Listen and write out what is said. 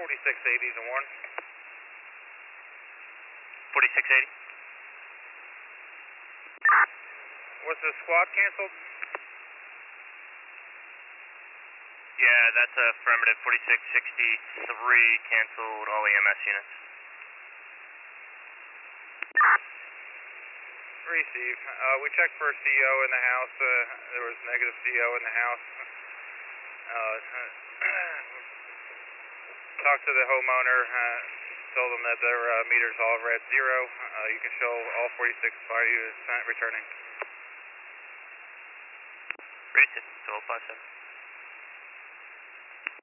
4680 to 1. 4680. Was the squad canceled? Yeah, that's affirmative. 4663 canceled all EMS units. Receive. We checked for CO in the house. There was negative CO in the house. Talked to the homeowner. Told them that their meters all read 0. You can show all 46 fire units returning. Receive. 1257.